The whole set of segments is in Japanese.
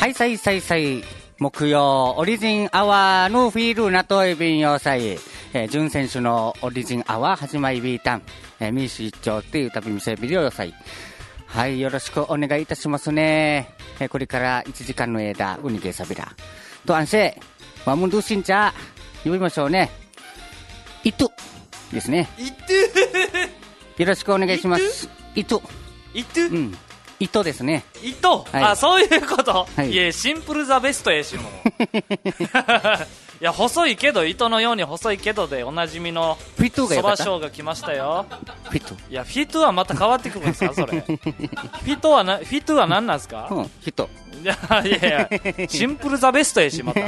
はいさいさいさい木曜オリジンアワーのフィールナトイビンヨサイ準選手のオリジンアワー始まりビータンミーシー長っていう旅見せビデオヨサイはいよろしくお願いいたしますねこれから1時間の間ウニゲサビラと安静ワムンドゥシンチャ呼びましょうねイトですねイトよろしくお願いしますイトうん糸ですね。 糸、 はい、 あ、そういうこと。 はい、 いや、シンプルザベストやしもう。いや、細いけど、糸のように細いけどでおなじみのそばショーが来ましたよ。 フィット。 いや、フィットはまた変わってくるんですか、それ。フィットは何なんですか？ うん、フィット。 いや、シンプルザベストやし、また。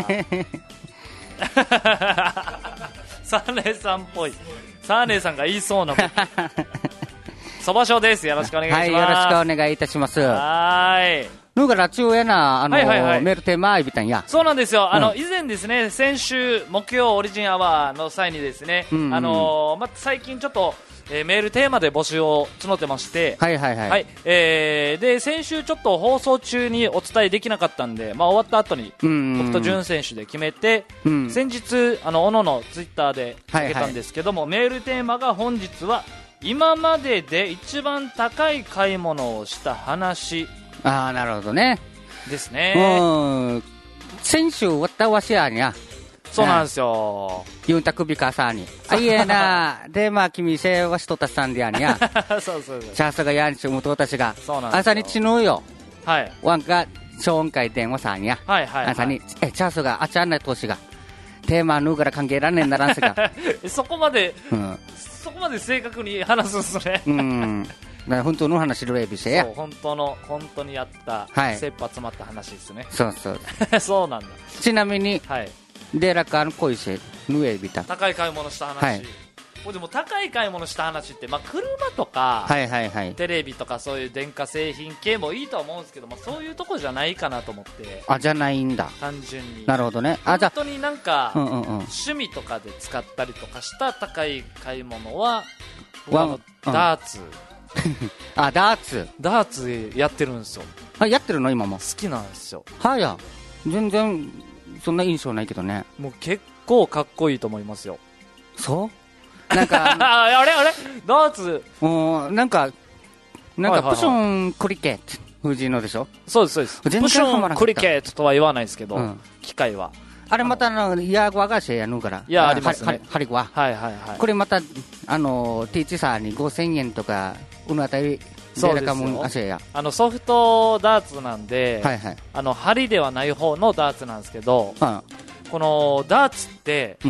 サーネさんっぽい。サーネさんが言いそうなこと。そばしょうです。よろしくお願いします。 はい、よろしくお願いいたします。 はい。 ぬがらちゅうやな、 はい、 メールテーマいびたんや。 そうなんですよ。以前ですね、先週木曜オリジンアワーの際にですね、最近ちょっと、メールテーマで募集を募ってまして、 はい、 で先週ちょっと放送中にお伝えできなかったんで、終わった後に僕と潤選手で決めて、先日おののツイッターでかけたんですけども、メールテーマが本日は今までで一番高い買い物をした話。 ああ、なるほどね。 ですね。 先週わったわしやにゃ。 そうなんですよ。 ユンタクビカさんに。あいえな。で、君せわしとたさんでやにゃ。 そう。 チャースがやんしゅむとたちが。 そうなんですよ。 朝にちぬよ。 はい。 ワンが、超音階電話さんや。 はい。 朝に、チャースがあちゃんな投資が。テーマぬうから関係らんねんならんすが。 そこまで正確に話すんすね。 本当の話ルエビセや。 そう、本当にやった、切羽詰まった話ですね。 そうそうなんだ。 ちなみに、デラカの恋せぬえびた高い買い物した話、でも高い買い物した話って、車とか、テレビとかそういう電化製品系もいいとは思うんですけど、そういうとこじゃないかなと思って。 あ、じゃないんだ。 単純に。 なるほどね。 本当になんか、趣味とかで使ったりとかした高い買い物はダーツ。 あ、ダーツやってるんですよ。 あ、やってるの今も。 好きなんですよ。 全然そんな印象ないけどね。 もう結構かっこいいと思いますよ。 そうなんかあれダーツなんかプションクリケット藤井のでしょ。 そうです。プションクリケットとは言わないですけど、機械はあれまたヤーゴアガシェやぬから。 いや、ありますね。 ハリゴは。これまたティーチサーに5000円とかうのあたりそうですよ。ソフトダーツなんで、針ではない方のダーツなんですけど、このダーツって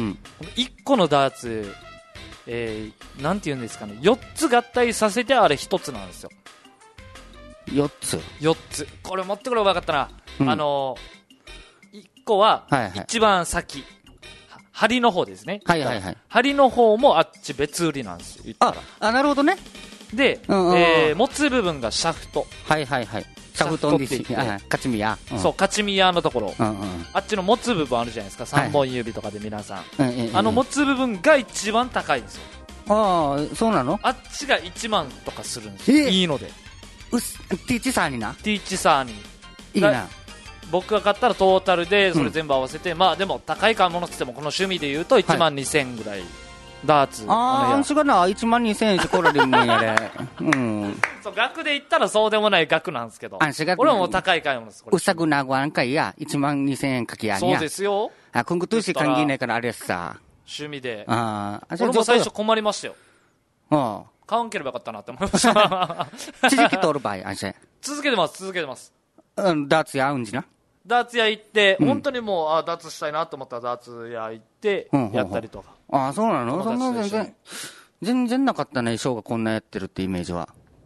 、1個のダーツ、なんていうんですかね、4つ合体させてあれ1つなんですよ。 4つ。 これ持ってくればよかったな。1個は一番先、針の方ですね。針の方もあっち別売りなんですよ。 あ、なるほどね。 で、持つ部分がシャフト。 シャフトって勝ち宮。 そう、勝ち宮のところ。あっちの持つ部分あるじゃないですか。3本指とかで皆さん。持つ部分が一番高いんですよ。 ああ、そうなの？ あっちが1万とかするんですよ。いいので。 ティーチサーにな。 ティーチサーに。 いいな。 僕が買ったらトータルでそれ全部合わせて、でも高い買い物って言ってもこの趣味で言うと1万2000円ぐらい。ダーツ。 あんしがな、1万2000円しこらでもんやれ。 そう、額で言ったらそうでもない額なんですけど。俺はもう高い買い物です。 うさぐなごあんかいや、1万2000円かきやんや。 そうですよ。 今後とし関係ないからあれさ。 趣味で。俺も最初困りましたよ。買わんければよかったなって思いました。 続けとる場合、 続けてます。 ダーツやうんじな。 ダーツ屋行って、本当にもう、ダーツしたいなと思ったらダーツ屋行って、やったりとか。 そうなの？そんな全然なかったね、ショーがこんなやってるってイメージは。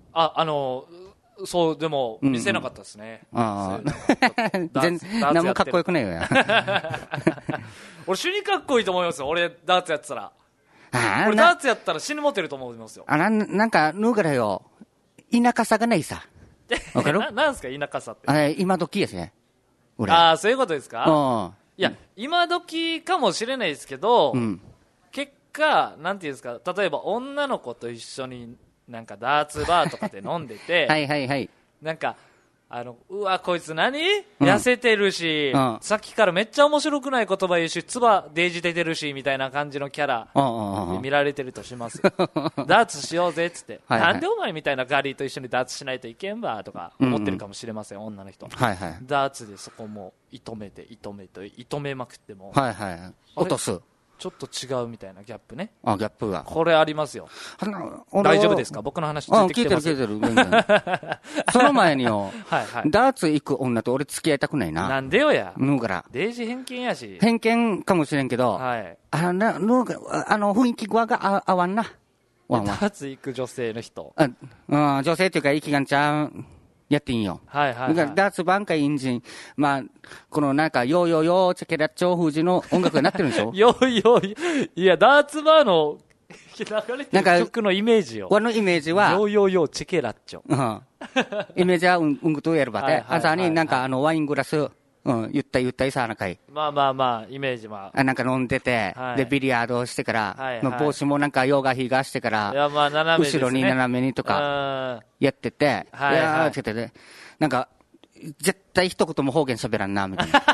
そう、でも、見せなかったですね。 何もかっこよくないよや。 俺、死にかっこいいと思いますよ、俺、ダーツやってたら。俺、ダーツやったら死にモテると思いますよ。 なんか、ぬうからよ、田舎さがないさ。わかる？ なんすか、田舎さって。 今時やしね。 そういうことですか？いや、今時かもしれないですけど、結果、なんていうんですか、例えば女の子と一緒になんかダーツバーとかで飲んでて、なんか、 うわ、こいつ何、痩せてるし、さっきからめっちゃ面白くない言葉言うし、唾デージ出てるし、みたいな感じのキャラで見られてるとします。ダーツしようぜっつって、なんでお前みたいなガリーと一緒にダーツしないといけんばとか思ってるかもしれません、女の人。ダーツでそこも射止めまくっても、 落とす。 ちょっと違うみたいなギャップね。 ギャップが。 これありますよ。大丈夫ですか？僕の話ついてきてます？ 聞いてる。その前によ、ダーツ行く女と俺付き合いたくないな。 なんでよや。 ぬうから。 デージ偏見やし。 偏見かもしれんけど、雰囲気が合わんな。 ダーツ行く女性の人。 女性っていうか、息がんちゃん。やっていいんよ。ダーツバンカインジン、このなんか、ヨーヨーヨー、チェケラッチョー風の音楽になってるんでしょヨーヨー、いや、ダーツバーの、流れてる曲のイメージよ。 俺のイメージは、 ヨーヨーヨー、チェケラッチョ。 イメージは、ぐとやるばて。朝になんか、ワイングラス、ゆったいさなかい。 イメージは。 なんか飲んでて、で、ビリヤードしてから、帽子もなんか、ヨガヒがしてから、後ろに斜めにとか、やってて、つけてて、なんか、絶対一言も方言喋らんな、みたいな。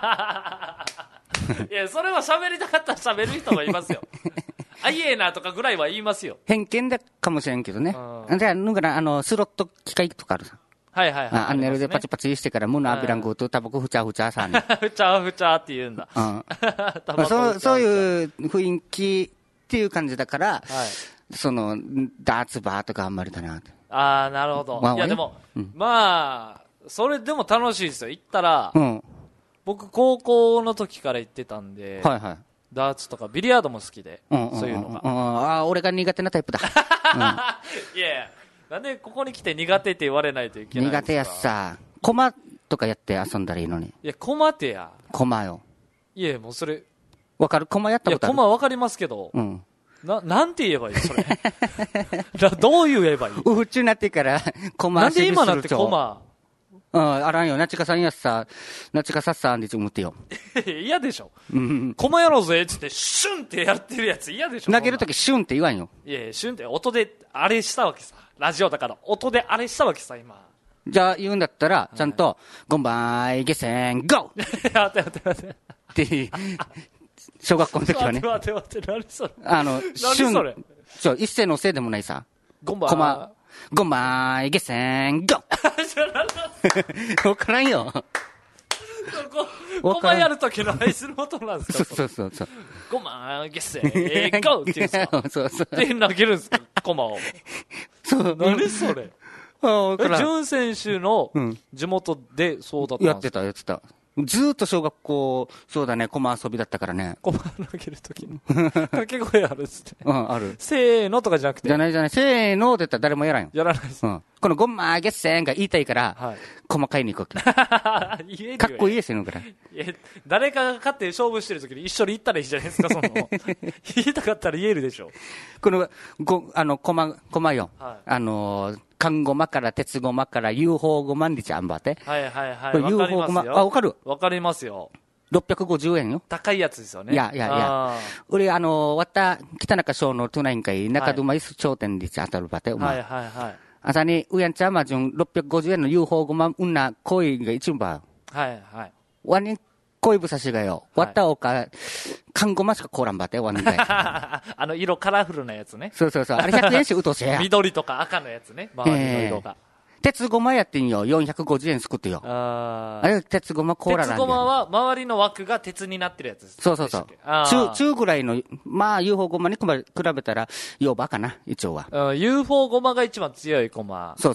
いや、それは喋りたかったら喋る人もいますよ。あいえなとかぐらいは言いますよ。 偏見だかもしれんけどね。じゃあ、だから、スロット機械とかあるさ。アンネルでパチパチしてから、ムナアビランゴーとタバコふちゃふちゃさね。 ふちゃふちゃって言うんだ。 そういう雰囲気っていう感じだから、その、ダーツバーとかあんまりだな。 なるほど。いや、でも、それでも楽しいですよ。行ったら、僕、高校の時から行ってたんで、ダーツとかビリヤードも好きで、そういうのが。 俺が苦手なタイプだ。 いやいや。なんでここに来て苦手って言われないといけないんですか？ 苦手やさ。コマとかやって遊んだらいいのに。 いや、コマってや。 コマよ。 いや、もうそれ。 わかる？コマやったことある？ いや、コマわかりますけど。なんて言えばいいそれ。どう言えばいい？ 普通になってからコマ。 なんで今なってコマ？ あらんよ。なちかさんやさ、なちかさっさんで思ってよ。 嫌でしょ。コマやろうぜっつって、シュンってやってるやつ嫌でしょ。 投げるときシュンって言わんよ。 いや、シュンって音であれしたわけさ。ラジオだから音であれしたわけさ、今。 じゃあ言うんだったら、ちゃんと、ゴンバイ、ゲッセン、ゴー待って。 小学校の時はね。 待って、何それ。 何それ。一斉のせいでもないさ。ゴンバイ、ゲッセン、ゴーわからんよ。 コマやるときの合図の音なんですか？ そう。 ゴマー、ゲッセー、ゴーって言うんですか？で、投げるんですか？コマを。何それ？潤選手の地元でそうだったんですか？ やってた。ずーっと小学校、そうだね、コマ遊びだったからね。 コマ投げるときの掛け声あるっすね。 ある。 せーのとかじゃなくて。 じゃない。せーのって言ったら誰もやらんよ。 やらないです。 このゴンマーゲッセンが言いたいから、コマ買いに行くわけ。かっこいいですよ、から。 誰かが勝って勝負してるときに一緒に行ったらいいじゃないですか、その。言いたかったら言えるでしょ。 この、コマよ。缶ゴマから鉄ゴマから UFO ゴマんでちゃんばて。UFO ゴマ、わかる？ わかりますよ。 650円よ。 高いやつですよね。 いや。俺、わった、北中小の都内会、中どまいす頂点で当たるばて、お前。朝に、うやんちゃまじゅん650円の UFO ゴマうんな恋が一番ば。わに、恋ぶさしがよ。わったおか、缶ゴマしか凍らんばて、わんかい。色カラフルなやつね。 そう。あれ100円しうとせや。 緑とか赤のやつね。周りの色が。 鉄ゴマやってんよ。450円すくってよ。あれ、鉄ゴマコーラなんで。 鉄ゴマは周りの枠が鉄になってるやつです。 そう。中ぐらいの、UFO ゴマに比べたら、ヨーバーかな、一応は。 UFO ゴマが一番強いゴマ。 そう。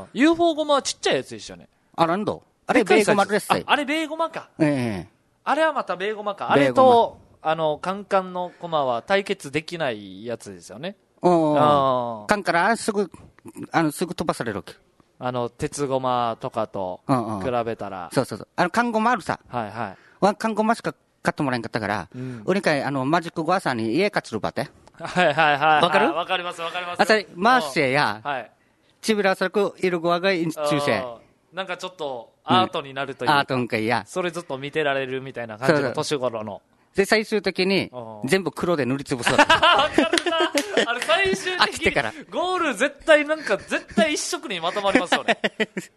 UFO ゴマはちっちゃいやつでしたね。 なんどあれ、ベーゴマです。 あれ、ベーゴマか。あれはまたベーゴマか。あれと、カンカンのコマは対決できないやつですよね。 カンからすぐ飛ばされるわけ。 鉄ゴマとかと比べたら。 そう。缶ゴマあるさ。缶ゴマしか買ってもらえんかったから、俺かい、マジックゴアさんに家勝つるばて。 わかる？わかります。 あさり、マーシェや、チビラサクイルゴアが中世。 なんかちょっとアートになるというか。 アートんかいや。 それずっと見てられるみたいな感じの年頃の。 で、最終的に、全部黒で塗りつぶす。わかるな。最終的に、ゴール絶対一色にまとまりますよね。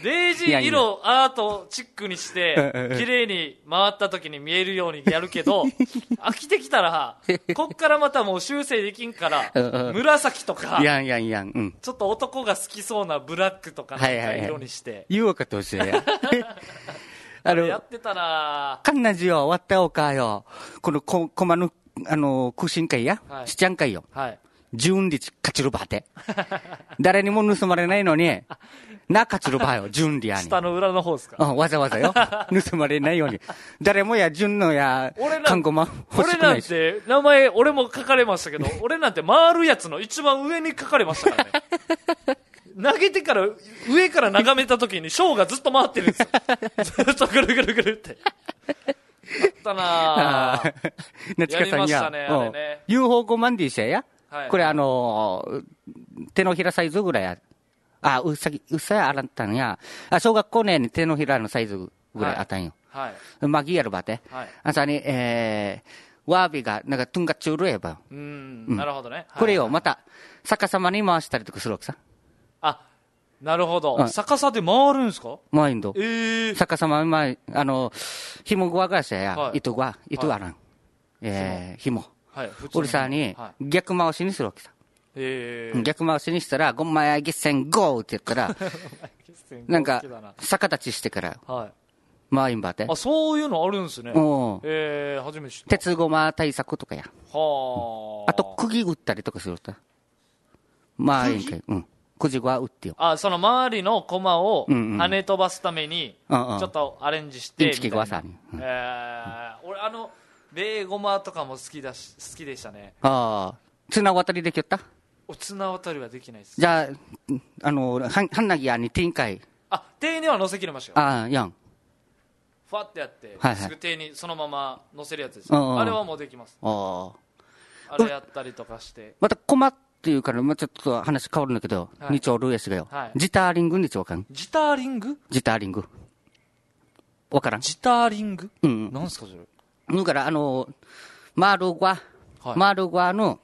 デイジー色アートチックにして綺麗に回った時に見えるようにやるけど飽きてきたらこっからまたもう修正できんから紫とかちょっと男が好きそうなブラックとかなんか色にして言おうかとしてややってたなかんなじよ終わったおかよこのコマの空心会やしちゃん会よ順利勝ちるばて誰にも盗まれないのにな勝ちるばよ順利やに下の裏の方ですかわざわざよ盗まれないように誰もや順のや看護マ欲しくないし俺なんて名前俺も書かれましたけど俺なんて回るやつの一番上に書かれましたからね投げてから上から眺めた時にショーがずっと回ってるんですよずっとぐるぐるぐるってあったなぁ夏香さんややりましたねあれね UFO コマンディシェやこれ手のひらサイズぐらいあるうっさやあらんたんや小学校年に手のひらのサイズぐらいあったんよマギやるばて朝にワービがなんかトゥンガチュールやばなるほどねこれをまた逆さまに回したりとかするわけさなるほど逆さで回るんですか回るんど逆さまにひもぐわがしや糸あらんひもうるさに逆回しにするわけさ逆回しにしたらごんまや月線ゴーって言ったらなんか逆立ちしてから回んばってそういうのあるんですね初めて知った鉄ごま対策とかやあと釘打ったりとかすると回りんかい釘は打ってよその周りの駒を跳ね飛ばすためにちょっとアレンジしてみたいな俺ベーゴマとかも好きでしたね綱渡りできよった綱渡りはできないですじゃあはんなぎやに天海手には乗せきれましたよやんファってやってすぐ手にそのまま乗せるやつですあれはもうできますあれやったりとかしてまた駒っていうからちょっと話変わるんだけど二丁ルーエスがよジターリングにちわかんジターリングわからんジターリングなんすかそれだからマルゴアの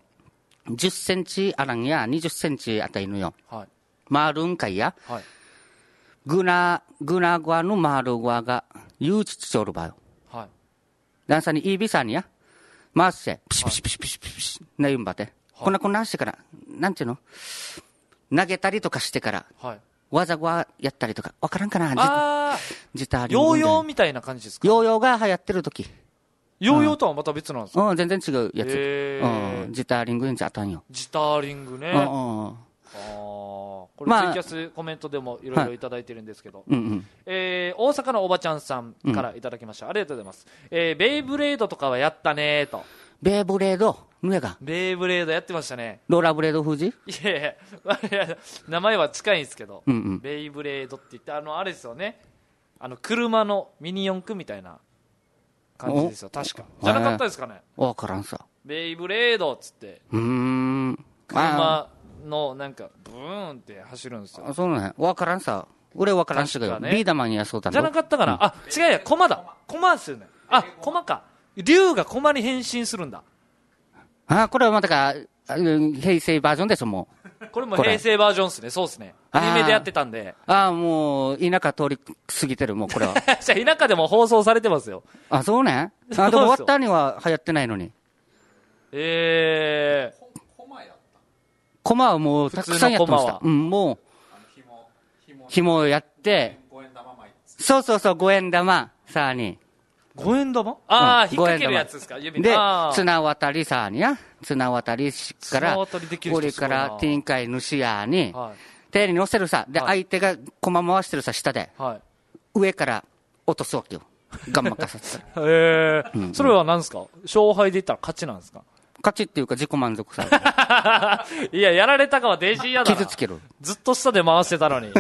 10センチあらんや20センチあたりのよマルンかいやグナゴアのマルゴアがゆうちちちょるばよダンサーにいいびさにや回してピシピシピシピシピシな言うんばてこんなしてからなんていうの投げたりとかしてからわざわやったりとかわからんかなジターリングヨーヨーみたいな感じですかヨーヨーが流行ってる時ヨーヨーとはまた別なんですか全然違うやつジターリングにあったんよジターリングねこれツイキャスコメントでもいろいろいただいてるんですけど大阪のおばちゃんさんからいただきましたありがとうございますベイブレードとかはやったねとベイブレードベイブレードやってましたねローラーブレード風じいや名前は近いんですけどベイブレードって言ってあれですよね車のミニ四駆みたいな感じですよ確かじゃなかったですかねわからんさベイブレードっつって車のなんかブーンって走るんですよそうねわからんさ俺わからんしがよビーダマンやそうだじゃなかったかな違うや駒ですよね駒か竜が駒に変身するんだこれはまたか平成バージョンですもうこれも平成バージョンですねそうですねアニメでやってたんでもう田舎通り過ぎてるもうこれはじゃあ田舎でも放送されてますよそうねでも終わったには流行ってないのに駒はもうたくさんやってましたもう紐やってそう5円玉さあに 5円玉引っ掛けるやつですか指で綱渡りさあにや綱渡りからこれから天海主やに手に乗せるさで相手が駒回してるさ下で上から落とすわけよガンマかさせたそれは何ですか勝敗で言ったら勝ちなんですか勝ちっていうか自己満足さいやられたかはデイジーやだな傷つけるずっと下で回してたのに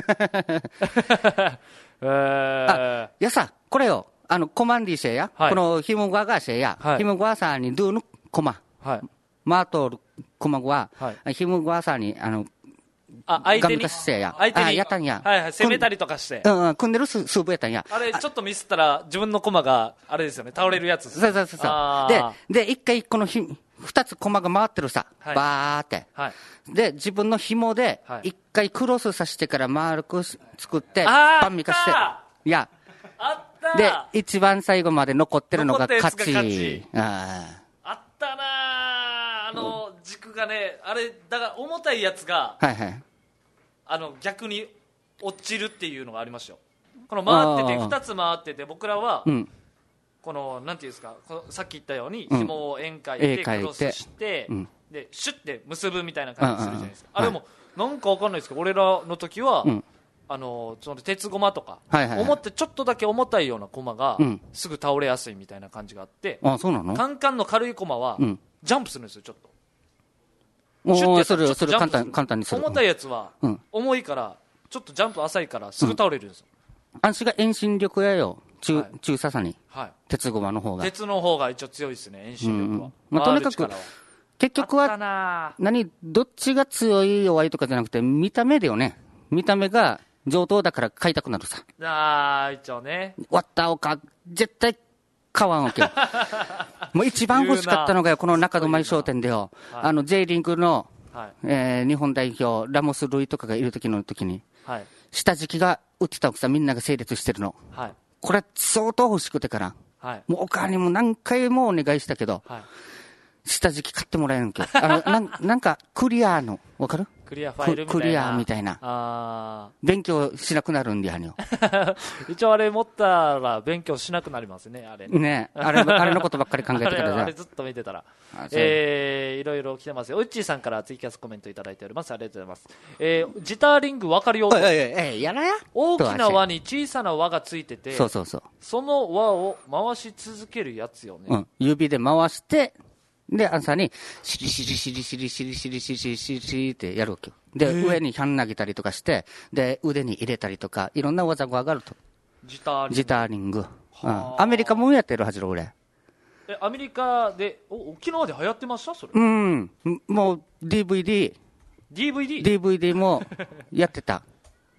いやさこれよコマンディシェやこのヒムゴアガーシェやヒムゴアさんにドゥのコママートルコマゴアヒムゴアさんに相手にやったんや攻めたりとかして組んでるスープやったんやあれちょっとミスったら自分のコマがあれですよね倒れるやつそうで一回この 2つコマが回ってるさ、バーって。で、自分の紐で、1回クロスさせてから丸く作って、パンミカして。いや。で、一番最後まで残ってるのが勝ち。 あったな軸がね、あれ、だから重たいやつが、逆に落ちるっていうのがありましたよ。この回ってて、2つ回ってて、僕らは、この、なんていうんですか、さっき言ったように、紐を円描いて、クロスして、で、シュッて結ぶみたいな感じするじゃないですか。あれも、なんかわかんないですけど、俺らの時は、その鉄ゴマとか、ちょっとだけ重たいようなコマが、すぐ倒れやすいみたいな感じがあって、カンカンの軽いコマは、ジャンプするんですよ、ちょっと。シュッてそれ簡単にする。 重たいやつは、重いから、ちょっとジャンプ浅いから、すぐ倒れるんですよ。 あんしが遠心力やよ、中ささに。鉄ゴマの方が。 鉄の方が一応強いですね、遠心力は。 とにかく、結局は、どっちが強い弱いとかじゃなくて、見た目だよね。見た目が上等だから買いたくなるさ。 一応ね。 割ったおか、絶対買わんわけよ。もう一番欲しかったのがこの中泊商店でよ。J リングの、日本代表、ラモス・ルイとかがいる時に、下敷きが売ってた奥さんみんなが整列してるの。これ相当欲しくてから、もうお母にも何回もお願いしたけど、下敷き買ってもらえるんけ。なんかクリアの、わかる？ クリアファイルみたいな。 クリアみたいな。勉強しなくなるんでやねよ。 一応あれ持ったら勉強しなくなりますね、あれ。 ねあれのことばっかり考えてください。 あれずっと見てたら。いろいろ来てますよ。ウッチーさんからツイキャスコメントいただいております。ありがとうございます。ジターリング分かるよ。 やらや。 大きな輪に小さな輪がついてて、その輪を回し続けるやつよね。 指で回して、で、朝に、シリシリシリシリシリシリシリシリシリシリってやるわけよ。で、上にヒャン投げたりとかして、で、腕に入れたりとか、いろんな技が上がると。 ジターリング。アメリカもやってるはずろ、俺。 アメリカで、沖縄で流行ってましたそれ。 もう、DVD もやってた。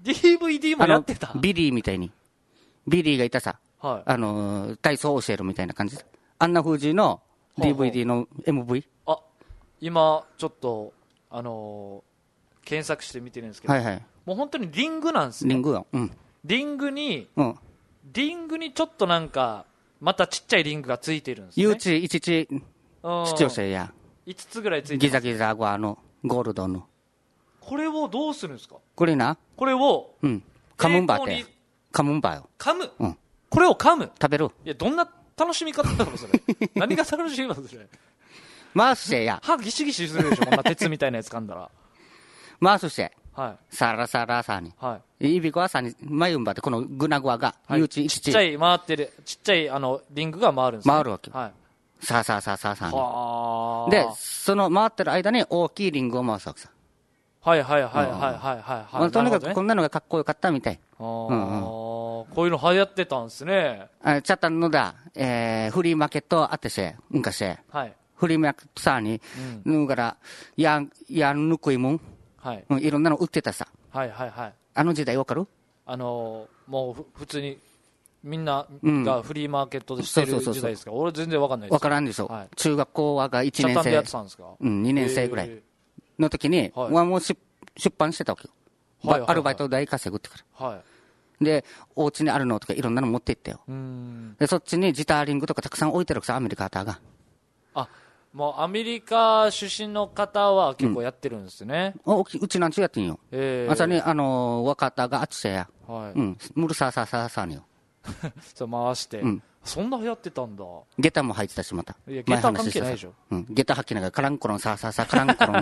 DVD もやってたビリーみたいに。ビリーがいたさ。体操教えるみたいな感じ。あんな風じの、DVD の MV？ 今ちょっと検索して見てるんですけど、もう本当にリングなんですね。リングにちょっとなんかまたちっちゃいリングがついてるんですね。 誘致視聴者や 5つぐらいついてます。 ギザギザゴールドの。 これをどうするんですか？ これをカムンバーってカムンバーよ。 カム？これをカム？ 食べる？ いや、どんな楽しみ方だろそれ。何が楽しみ方それ。 回してや。 歯ギシギシするでしょ、こんな鉄みたいなやつ噛んだら。 回して。サラサラさに。いびこはさに、眉んばってこのグナグワが、 ちっちゃい回ってる、ちっちゃいリングが回るんですね。 回るわけ。さに。で、その回ってる間に大きいリングを回すわけさ。 とにかくこんなのがかっこよかったみたい。 こういうの流行ってたんですね。 チャッタンのだ、フリーマーケットあってせ、昔。フリーマーケットさに、からやんぬくいもん。いろんなの売ってたさ。あの時代わかる？ もう普通にみんながフリーマーケットでしてる時代ですか？俺全然わかんないです。 わからんでしょ。中学校はが1年生。 でやってたんですか ？2年生ぐらいの時に、もう出版してたわけよ。アルバイト代稼ぐってから。で、お家にあるのとかいろんなの持って行ったよ。で、そっちにジターリングとかたくさん置いてるさ、アメリカ方が。 もうアメリカ出身の方は結構やってるんですね。 うちなんちゅうやってんよ。朝に、若田があっちや。ムルサーサーサーサーによ。 そう回して。そんなやってたんだ。 下駄も履いてたし、また。 いや、下駄関係ないでしょ。 下駄履きながらカランコロンサーサーサーカランコロン。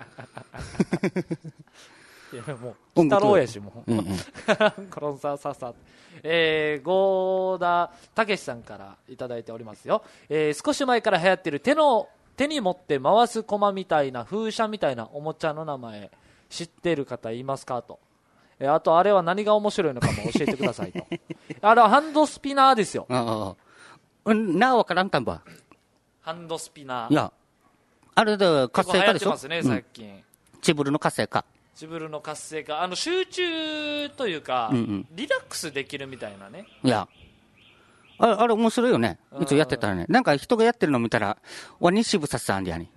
いや、もう、太郎やし、もう。コロンサーサーサー。合田武さんからいただいておりますよ。少し前から流行ってる手に持って回すコマみたいな風車みたいなおもちゃの名前知ってる方いますかと。あとあれは何が面白いのかも教えてくださいと。あれはハンドスピナーですよ。 なおわからんかんば。 ハンドスピナー。 いや、あれで活性化でしょ。 結構流行ってますね、最近。 チブルの活性化。 チブルの活性化。集中というか、リラックスできるみたいなね。 いや。あれ面白いよね。いつやってたらね。なんか人がやってるの見たら、わにしぶささんでやに。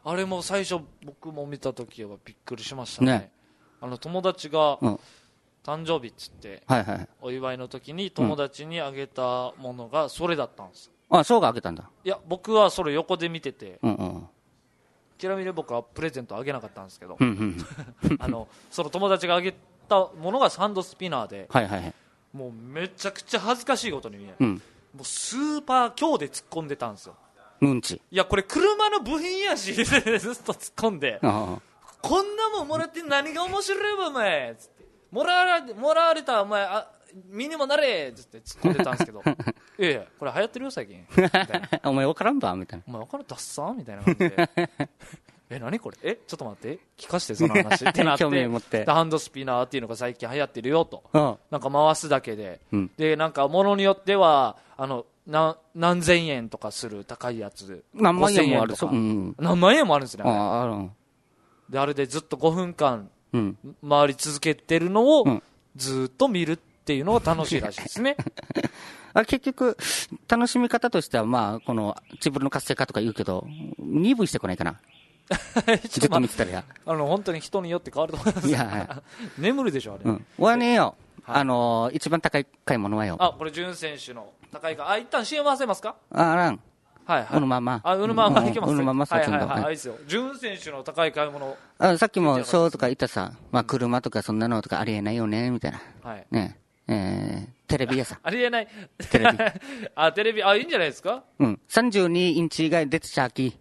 あれも最初僕も見た時はびっくりしましたね。友達が誕生日っつって、お祝いの時に友達にあげたものがそれだったんです。 あ、翔があげたんだ。 いや、僕はそれ横で見てて、ちなみに僕はプレゼントあげなかったんですけど、その友達があげたものがサンドスピナーで、もうめちゃくちゃ恥ずかしいことに、もうスーパー強で突っ込んでたんですよ。いや、これ車の部品やしずっと突っ込んで、こんなもんもらって何が面白いわお前つって、もらわれたお前身にもなれつって突っ込んでたんですけどいやいやこれ流行ってるよ最近みたいなお前分からんばみたいな、 お前分からんダッサーみたいな感じで何これちょっと待って聞かしてその話ってなって興味持ってハンドスピナーっていうのが最近流行ってるよと、なんか回すだけで、でなんか物によっては何千円とかする高いやつ、 何万円もある、 何万円もあるんですね。であれでずっと5分間回り続けてるのをずっと見るっていうのが楽しいらしいですね。 結局楽しみ方としては、まあこの自分の活性化とか言うけど鈍いしてこないかなずっと見てたらや本当に人によって変わると思います。いや眠るでしょあれ。 はねよ、一番高い買い物はよ、 これ潤選手の高いか、一旦 CM 合わせますか。 うぬままうぬままいけます。 うぬままさちょんど。 いいですよ。潤選手の高い買い物。 さっきもそうとか言ったさ、まあ車とかそんなのとかありえないよねみたいな。ね、テレビやさ。 ありえない。テレビ。テレビいいんじゃないですか。 32インチが出てちゃき。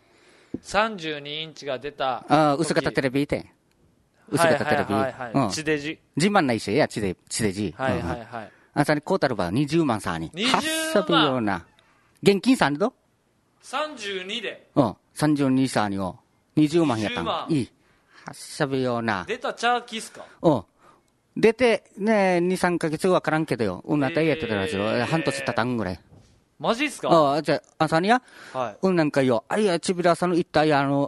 32インチが出た。 薄型テレビで。薄型テレビ。 地デジ。 自慢ないしや地デジ。さにこうたるば20万さに。 20 万。ような。現金さんど 32で。 32さにを20万やったん。いい。はしゃべような。 出たチャーキーっすか。 出てね、2、3ヶ月わからんけどよ。なたいやってたらしろ。半年たたんぐらい。 マジっすか。 じゃあ、朝にや、なんかよ、いや、ちびらさんの一体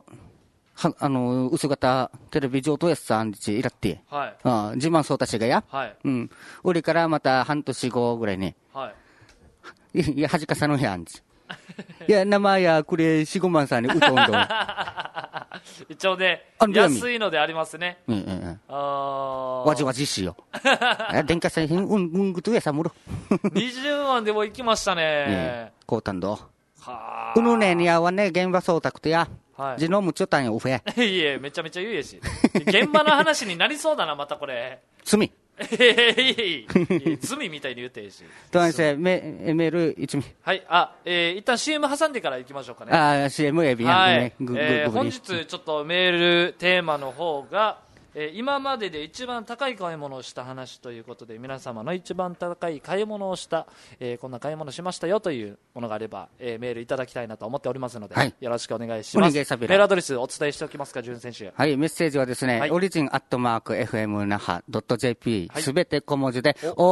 薄型テレビ上とやさんちいらって、自慢そうたちがや、俺からまた半年後ぐらいね、いや、はじかさのやんち。いや、生や、これ、4、5万さんにうとんど。 一応ね、安いのでありますね。 わじわじしよ。電化製品、ぐとやさむろ。 20万でも行きましたね。 こうたんど。ねにやわね、現場そうたくてや。ジノムちょったんよ、うfe。 いえ、めちゃめちゃ言うやし。現場の話になりそうだな、またこれ。 罪。 罪みたいに言っていいし。 とんせ、メール一味。 はい、一旦 CM 挟んでから行きましょうかね。 CM エビやんね。 本日ちょっとメールテーマの方が、今までで一番高い買い物をした話ということで、皆様の一番高い買い物をした、こんな買い物しましたよというものがあれば、メールいただきたいなと思っておりますので、よろしくお願いします。メールアドレスお伝えしておきますか、潤選手。 はい、メッセージはですね、origin@fmnaha.jp、すべて小文字で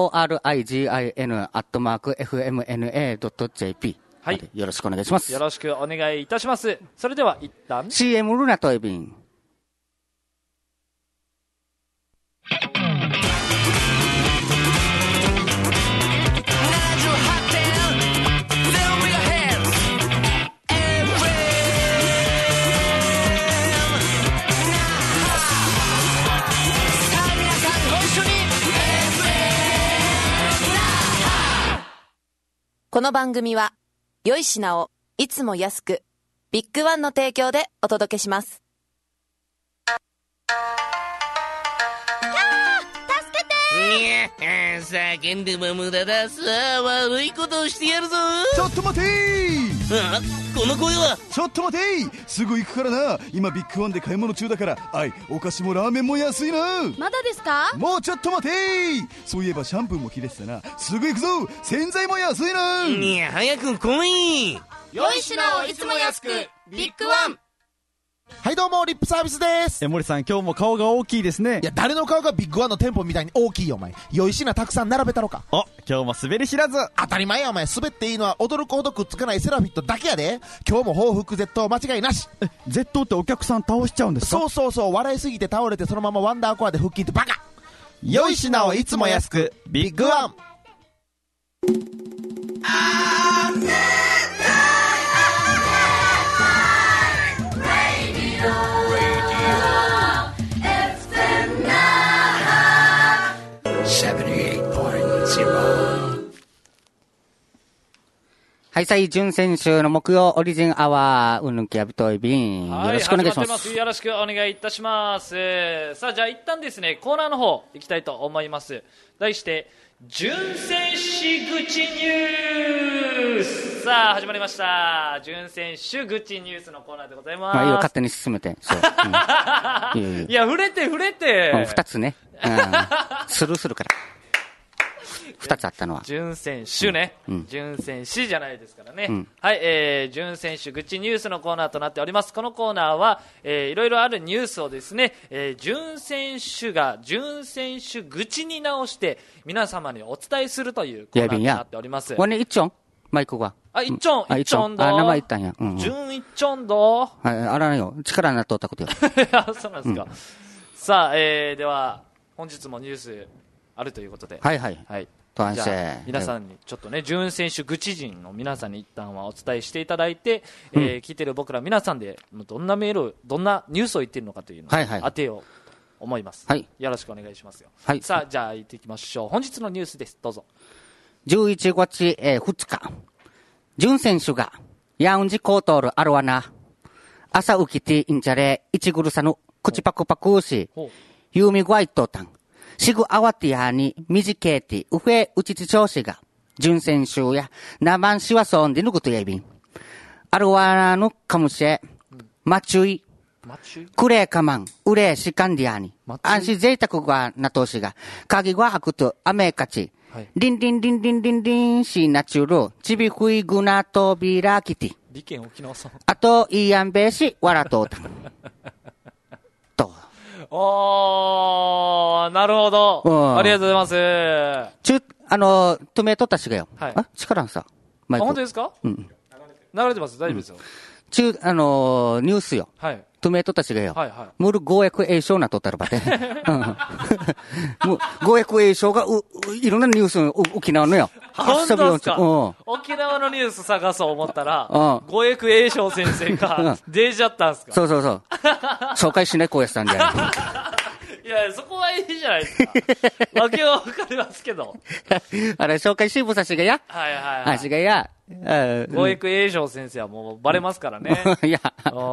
origin@fmna.jp、はい、よろしくお願いします。 よろしくお願いいたします。それでは一旦 CM ルナとエビン。 この番組は良い品をいつも安くビッグワンの提供でお届けします。 叫んでも無駄だ。さあ悪いことをしてやるぞ。 ちょっと待てー。 この声は。 ちょっと待てー。すぐ行くからな。今ビッグワンで買い物中だから。お菓子もラーメンも安いな。 まだですか。 もうちょっと待てー。そういえばシャンプーも切れてたな。すぐ行くぞ。洗剤も安いな。 いや早く来い。 良い品をいつも安くビッグワン。 はいどうもリップサービスです。 森さん今日も顔が大きいですね。 いや誰の顔がビッグワンの店舗みたいに大きいよお前。良い品たくさん並べたのか。 今日も滑り知らず。 当たり前やお前。滑っていいのは驚くほどくっつかないセラフィットだけやで。今日も報復絶倒間違いなし。 絶倒ってお客さん倒しちゃうんですか。 そう笑いすぎて倒れてそのままワンダーコアで腹筋ってバカ。 良い品をいつも安くビッグワン。 Rain はい、さい、準選手の木曜オリジンアワー、うんぬんきやびといびん。よろしくお願いします。 よろしくお願いいたします。さあ、じゃあ一旦ですね、コーナーの方、行きたいと思います。題して、準選手口ニュース。さあ、始まりました。準選手口ニュースのコーナーでございます。 まあ、いいよ、勝手に進めて。そう。 うん、いや、触れて。 二つね。スルーするから。二つあったのは。 準選手ね。準選手じゃないですからね。はい、準選手口ニュースのコーナーとなっております。このコーナーは、いろいろあるニュースをですね、準選手が準選手口に直して皆様にお伝えするというコーナーとなっております。 これ一丁マイクが。 一丁だ。 名前言ったんや。 準一丁だ。はい、 あらんよ。力になっとったことよ。 そうなんですか。さあ、では、本日もニュースあるということで。 はい。じゃあ皆さんにちょっとね、準選手口人の皆さんに一旦はお伝えしていただいて、聞いてる僕ら皆さんでどんなメール、どんなニュースを言ってるのかというのを当てようと思います。よろしくお願いしますよ。さあ、じゃあ行っていきましょう。本日のニュースです。どうぞ。 11月2日、準選手がヤウンジコートールアルワナ、朝起きてインチャレ、イチグルサヌ、口パクパクし、ユーミグワイトタン、シグアワティヤに短いてウフェウチチ調子が、準選手やナマンシワソンでぬぐとやびん。アルワナのかもしれ、マチュイ、クレーカマン、ウレーシカンディアに、安心贅沢がなとしが、鍵が開くとアメカチ、リンリンリンリンリンリンシーナチュル、チビフイグナトビラキティ。 利権沖縄さん。 あと、イーアンベーシ、ワラトータ。と。 なるほど。ありがとうございます。 止めとったしがよ。力んさ。 本当ですか？流れてます。大丈夫ですよ。 ニュースよ。止めとったしがよ。ムル語訳栄唱なとったらばて。語訳栄唱がいろんなニュース沖縄のよ。 本当ですか？沖縄のニュース探そう思ったら、語訳栄唱先生が出ちゃったんですか？ そう。紹介しない子やったんじゃない。 いや、そこはいいじゃないですか。わけはわかりますけど。 あれ、紹介しぶさしがや。しがや。 語訳栄唱先生はもうバレますからね。 いや。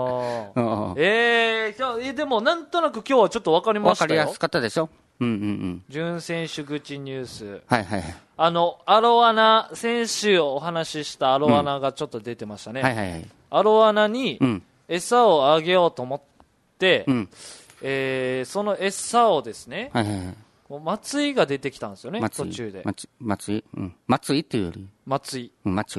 でもなんとなく今日はちょっとわかりましたよ。 わかりやすかったでしょ。 準選手口ニュース。 アロワナ選手をお話ししたアロワナがちょっと出てましたね。アロワナに餌をあげようと思って、その餌をですね、松井が出てきたんですよね、途中で。 松井っていうより。 松井。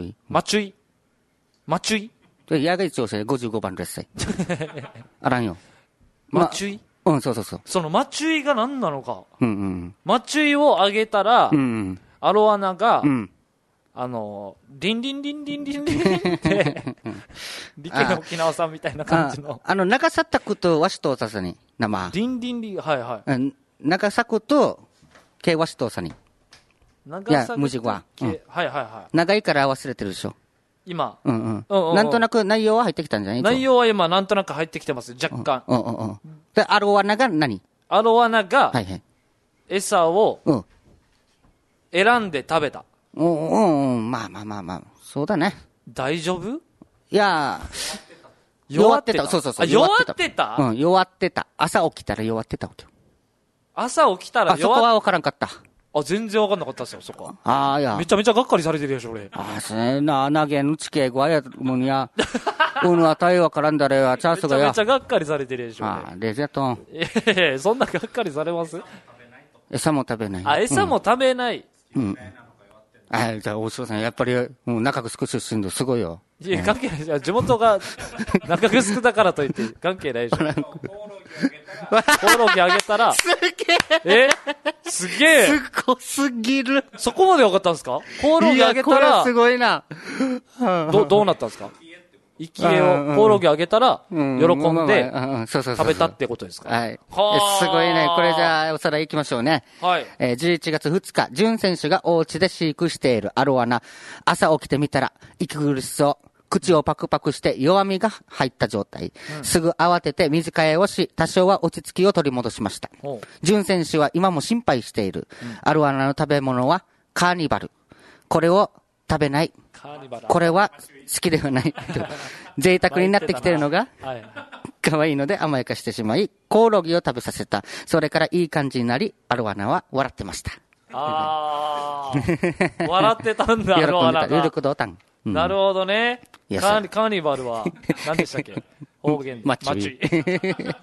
やが一応55番です。あらんよ。 松井？ そう。 その松井が何なのか。松井をあげたら、アロアナが、リンリンリンリンリンリンって、リケの沖縄さんみたいな感じの。 長さったくとわしとささに、生。 リンリンリン、 長さくと、けわしとさに。 長さくと、 無事は。 長いから忘れてるでしょ。 今。 なんとなく内容は入ってきたんじゃない？ 内容は今なんとなく入ってきてます、若干。 で、アロワナが何？ アロワナが、餌を、選んで食べた。 まあ。そうだね。 大丈夫？ いや弱ってた。 そう。 弱ってた？ 弱ってた。朝起きたら弱ってたわけよ。 朝起きたらそこは分からんかった。 全然分かんなかったですよ、そこ。 いや。 めちゃめちゃがっかりされてるでしょ、俺。 投げぬちけごあやもんや。はたいわからんだれは、チャンスがや。 めちゃめちゃがっかりされてるでしょ。 レジャトン。 そんながっかりされます？ 餌も食べない。 餌も食べない。 じゃあ、大城さん、やっぱり、中城出身ですごいよ。 いや、関係ない。地元が中城だからといって関係ないでしょ。コオロギあげたら。 すげえ。 すげえ。 すごすぎる。 そこまで分かったんですか？コオロギあげたら。 これすごいな。 どうなったんですか？生き絵を、コオロギあげたら、喜んで、食べたってことですか？ すごいね。これじゃあ、おさらい行きましょうね。11月2日、準選手がお家で飼育しているアロワナ。朝起きてみたら、息苦しそう。口をパクパクして弱みが入った状態。すぐ慌てて水替えをし、多少は落ち着きを取り戻しました。準選手は今も心配している。アロワナの食べ物はカーニバル。これを食べない。 カーニバル。 これは好きではない。贅沢になってきてるのが、 はい。 可愛いので甘やかしてしまい、コオロギを食べさせた。それからいい感じになり、アロアナは笑ってました。 あー。笑ってたんだ、 喜んでアロアナた。有が。 力道丹。 なるほどね。 いやカーニバルは、何でしたっけ方言で。 マッチカーニバル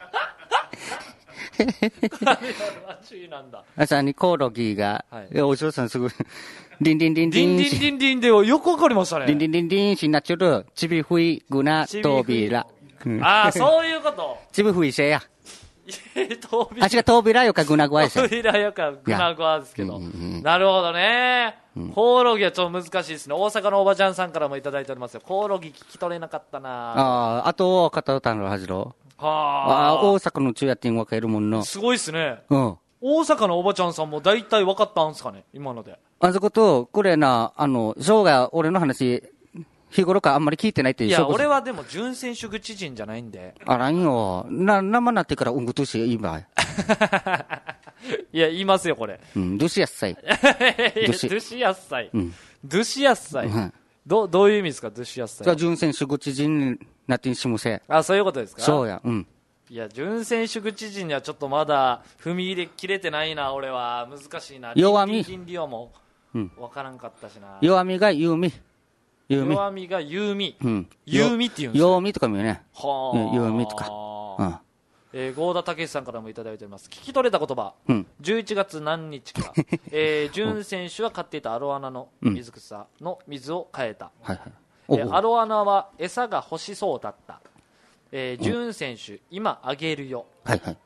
マッチなんだ。 朝にコオロギが、 はいお嬢さんすごい、リンリンリンリンリンリン、 リンリンでよくわかりましたね。 リンリンリンリンしなっちゅる、ちびふいぐなとびら。 ああ、そういうこと。 ちびふいせや。 トビラ。 あ、違う、とびらよかぐなぐわいせ。 トビラよかグナグワですけど。なるほどね。コオロギはちょっと難しいですね。大阪のおばちゃんさんからもいただいておりますよ。コオロギ聞き取れなかったな。 ああ、あと、片歌のはじろ。 はあ。 大阪の中やってんわかるもんの。 すごいっすね。 うん。 大阪のおばちゃんさんも大体分かったんすかね今ので。 あそこと、これな、生涯、俺の話、日頃からあんまり聞いてないっていう。 いや、俺はでも、純選手口人じゃないんで。 あらんよ。生なってからうんぐとしいいばい。 いや、言いますよ、これ。 うん、どしやっさい。 ドシやっさい。 うん。 ドシやっさい。 はい。 どういう意味ですか、ドシやっさい。 純選手口人になってんしもせ。 あ、そういうことですかそうや、うん。 いや、純選手口人にはちょっとまだ踏み入れきれてないな、俺は。難しいな。 弱みリンリオもうん分からんかったしな。 弱みが優み。優み。 弱みが優み。 うん。 優みって言うんですよ。 弱みとかも言うね。 はあ。 弱みとか。 合田武さんからもいただいております。聞き取れた言葉。 うん。 11月何日か。純選手は飼っていたアロアナの水草の水を変えた。 はいはい。 アロアナは餌が欲しそうだった。純選手、今あげるよ。 はいはい。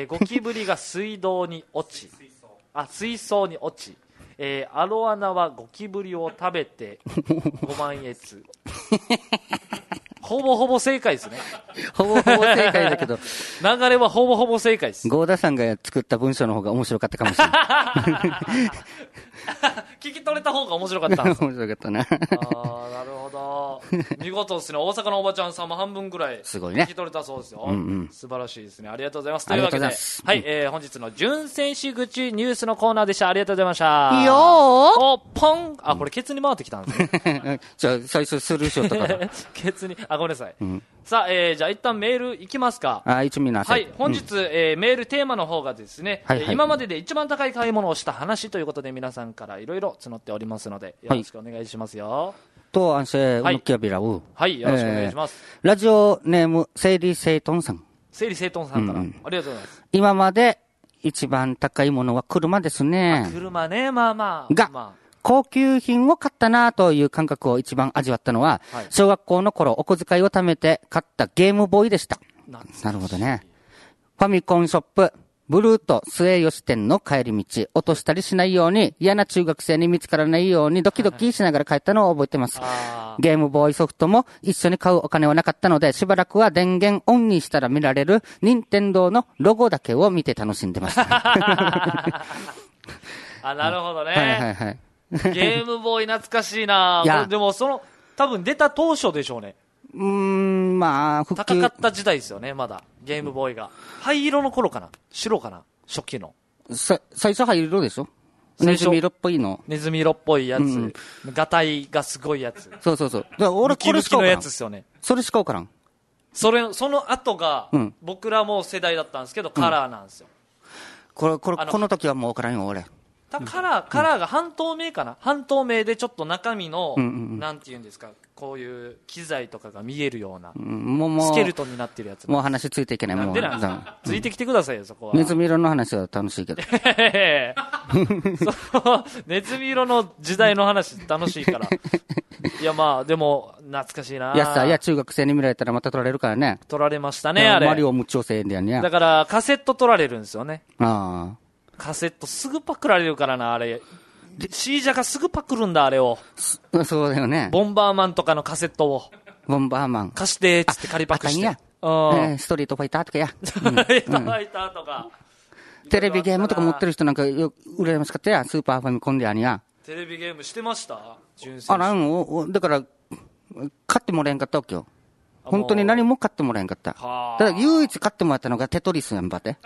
ゴキブリが水槽に落ち。アロアナはゴキブリを食べてご満悦。ほぼほぼ正解ですね。 ほぼほぼ正解だけど。 流れはほぼほぼ正解です。 合田さんが作った文章の方が面白かったかもしれない。 聞き取れた方が面白かったんです。 面白かったな。 ああ、なるほど。見事ですね。大阪のおばちゃんさんも半分ぐらいすごいね聞き取れたそうですよ。 うんうん、 素晴らしいですね。ありがとうございます。というわけで、 はい、 本日の純選手口ニュースのコーナーでした。ありがとうございました。 いいよー。 お、ポン。あ、これケツに回ってきたんですね。 じゃあ、最初スルーしようとか。 ケツに、あ、ごめんなさい。 うん、 さあ、じゃあ一旦メールいきますか。 一応見なさい。 はい、本日、メールテーマの方がですね、 はいはい、 今までで一番高い買い物をした話ということで皆さんからいろいろ募っておりますので、よろしくお願いしますよ。 と、安静、うぬきやびらう。 はい、よろしくお願いします。 ラジオネーム、整理整頓さん。 整理整頓さんから、ありがとうございます。 今まで一番高いものは車ですね。 車ね、まあまあ。 が、高級品を買ったなという感覚を一番味わったのは、はい、小学校の頃お小遣いを貯めて買ったゲームボーイでした。なるほどね。ファミコンショップ、ブルーと末吉店の帰り道、落としたりしないように、嫌な中学生に見つからないようにドキドキしながら帰ったのを覚えてます。ゲームボーイソフトも一緒に買うお金はなかったので、しばらくは電源オンにしたら見られる任天堂のロゴだけを見て楽しんでました。 あ、なるほどね。 はいはいはい。 ゲームボーイ懐かしいな。でも多分出た当初でしょうね。 まあ、 高かった時代ですよね、まだ。ゲームボーイが。灰色の頃かな白かな初期の。 最初灰色でしょネズミ色っぽいの。 ネズミ色っぽいやつ。ガタイがすごいやつ。 そうそうそう。俺これしかのやつですよね。 それしかわからん。 その後が、僕らも世代だったんですけど、カラーなんですよ。 この時はもうわからんよ、俺。 カラーが半透明かな半透明でちょっと中身の、なんていうんですか、こういう機材とかが見えるような、スケルトンになってるやつ。 もう話ついていけない。もうついてきてくださいよ、そこは。 ネズミ色の話は楽しいけど。 ネズミ色の時代の話楽しいから。いやまあ、でも、懐かしいな。 いや中学生に見られたらまた取られるからね。 取られましたね、あれ。 マリオ無調整でやね。 だから、カセット取られるんですよね。 カセットすぐパクられるからな、あれ。シージャがすぐパクるんだ、あれを。 そうだよね。 ボンバーマンとかのカセットを。 ボンバーマン。 貸して、つって仮パクして。 ストリートファイターとかや。 ストリートファイターとか。 テレビゲームとか持ってる人なんか羨ましかったや。スーパーファミコンでやにや。 テレビゲームしてましただから、買ってもらえんかったわけよ。本当に何も買ってもらえんかった。ただ唯一買ってもらったのがテトリスやんばって。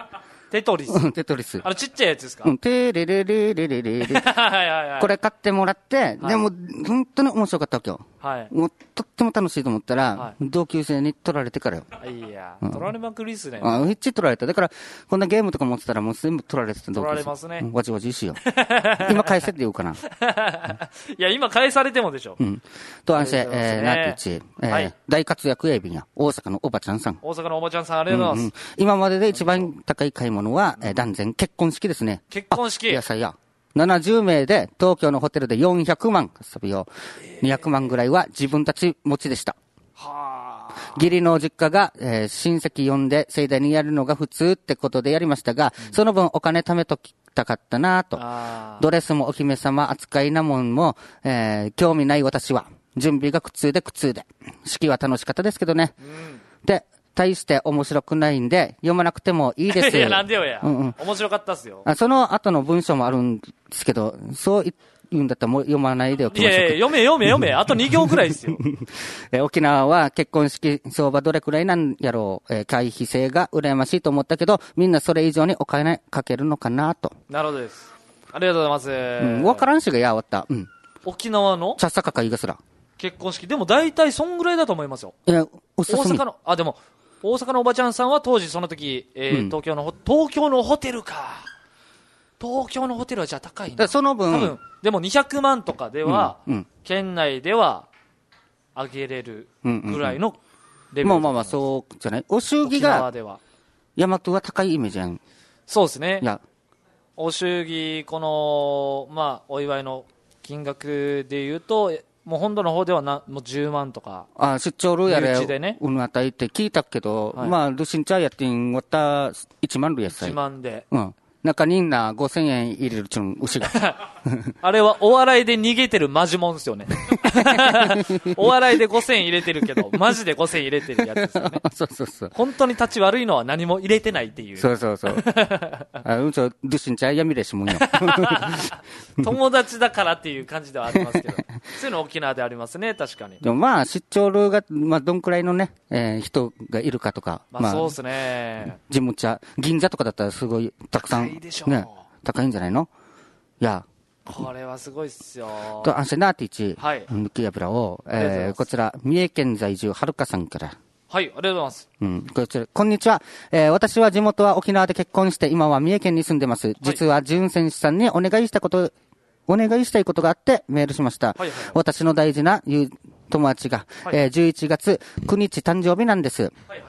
テトリス。 テトリス。 ちっちゃいやつですか？ テレレレレレレレ。 はいはいはい。 これ買ってもらって、でも、本当に面白かったわけよ。 はい。 もう、とっても楽しいと思ったら、同級生に取られてからよ。 いや、取られまくりっすね。 めっちゃ取られた。だから、こんなゲームとか持ってたらもう全部取られてた。 取られますね。 わちわちしよ。今返せって言うかな。 いや、今返されてもでしょ。 と、安心、なんて言うち、大活躍エビンや、大阪のおばちゃんさん。 大阪のおばちゃんさん、ありがとうございます。 今までで一番高い買い物は、断然結婚式ですね。 結婚式。 野菜や。70名で東京のホテルで400万遊びを、200万ぐらいは自分たち持ちでした。義理の実家が、親戚呼んで盛大にやるのが普通ってことでやりましたが、その分お金貯めときたかったなと。ドレスもお姫様扱いなもんも、興味ない私は、準備が苦痛で。式は楽しかったですけどね。で、大して面白くないんで、読まなくてもいいです。 いや、なんでよや。面白かったっすよ。 その後の文章もあるんですけど、そう言うんだったらもう読まないでおきましょう。 いやいや、読め。あと2行くらいですよ。 沖縄は結婚式相場どれくらいなんやろう。回避性が羨ましいと思ったけど、みんなそれ以上にお金かけるのかなと。 なるほどです。ありがとうございます。 わからんしがやわった。 沖縄の茶坂かいがすら。 結婚式。でも大体そんぐらいだと思いますよ。 大阪の、でも、大阪のおばちゃんさんは当時その時、東京のホテルか。東京のホテルはじゃあ高いな。 その分。 多分、でも200万とかでは、県内では上げれるぐらいのレベル。 まあ、そうじゃない。お祝儀が、大和は高いイメージやん。 そうですね。お祝儀、この、お祝いの金額で言うと、もう本土の方ではもう10万とか。 出張ルーやれ、 うぬあたいって聞いたけど、ルシンチャーやってん、わった1万ルやさい。 1万で。 中に5000円入れるちゅん、牛が。 あれはお笑いで逃げてるマジモンですよね。お笑いで5000円入れてるけど、マジで5000円入れてるやつですよね。 そう。 本当に立ち悪いのは何も入れてないっていう。 そう。ルシンチャーやみれしもんよ。 友達だからっていう感じではありますけど。そういうの沖縄でありますね、確かに。 でも出張ルーが、どんくらいのね、人がいるかとか。 そうですね。 ジムチャ、銀座とかだったらすごいたくさん。ね、高いんじゃないの？いや。 これはすごいっすよ。 と、アンセナーティチ、 抜き油を、こちら、三重県在住、はるかさんから。 はい、ありがとうございます。 こちら、こんにちは。私は地元は沖縄で結婚して、今は三重県に住んでます。実は、純選手さんにお願いしたいことがあってメールしました。私の大事な友達が、11月9日誕生日なんです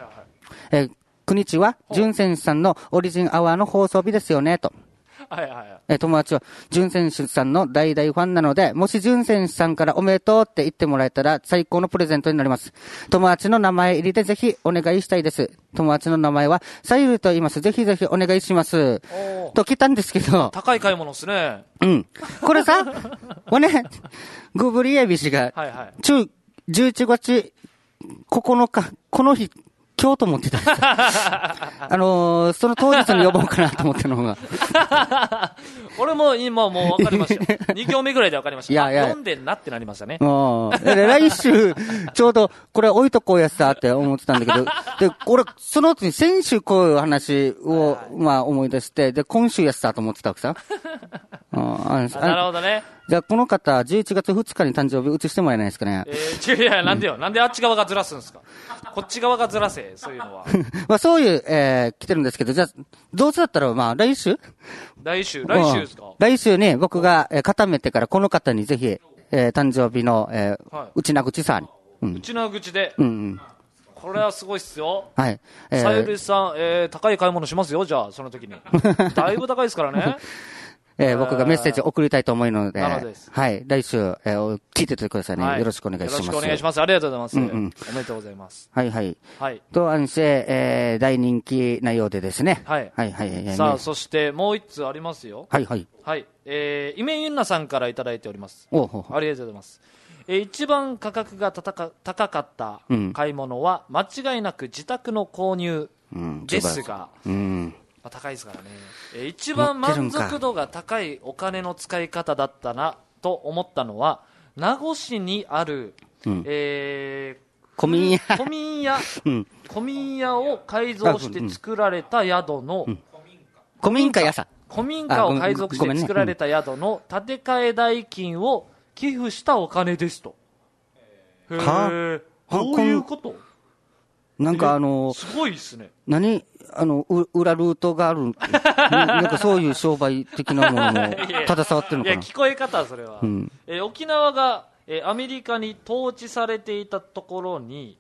。9日は、純選手さんのオリジンアワーの放送日ですよね、と。友達は、純選手さんの大々ファンなので、もし純選手さんからおめでとうって言ってもらえたら、最高のプレゼントになります。友達の名前入りでぜひお願いしたいです。友達の名前は、サイルと言います。ぜひぜひお願いします。と来たんですけど。 高い買い物っすね。 これさ、グブリエビ氏が、11月9日、この日、今日と思ってたんですよ。その当日に呼ぼうかなと思ったのが。 俺も今もう分かりましたよ。2行目ぐらいで分かりました。読んでんなってなりましたね。 来週、ちょうど、これ置いとこうやさって思ってたんだけど、で、俺、その後に先週こういう話を、思い出して、で、今週やさと思ってたわけさ。 なるほどね。 じゃあ、この方、11月2日に誕生日移してもらえないですかね。 いや、なんでよ。なんであっち側がずらすんですか。こっち側がずらせ、そういうのは。 そういう、来てるんですけど、じゃあ、どうせだったら、来週ですか？ 来週に僕が固めてからこの方にぜひ、誕生日の、内名口さんに。 内名口で。これはすごいっすよ。 はい。 さゆりさん、高い買い物しますよ、じゃあ、その時に。だいぶ高いですからね。 僕がメッセージを送りたいと思うので、 はい。 来週、聞いててくださいね。よろしくお願いします。 よろしくお願いします。ありがとうございます。おめでとうございます。 はい。と、大人気なようでですね。 はい。さあ、そしてもう一つありますよ。 はい。 イメユンナさんからいただいております。ありがとうございます。一番価格が高かった買い物は、間違いなく自宅の購入ですが、高いですからね。一番満足度が高いお金の使い方だったなと思ったのは、名護市にある、 古民屋を改造して作られた宿の古民家やさ。 古民家を改造して作られた宿の建て替え代金を寄付したお金ですと。へー。どういうこと？ なんかすごいですね。 何裏ルートがある。なんかそういう商売的なものも携わってるのかな。 いや、聞こえ方はそれは。沖縄が、アメリカに統治されていた頃に、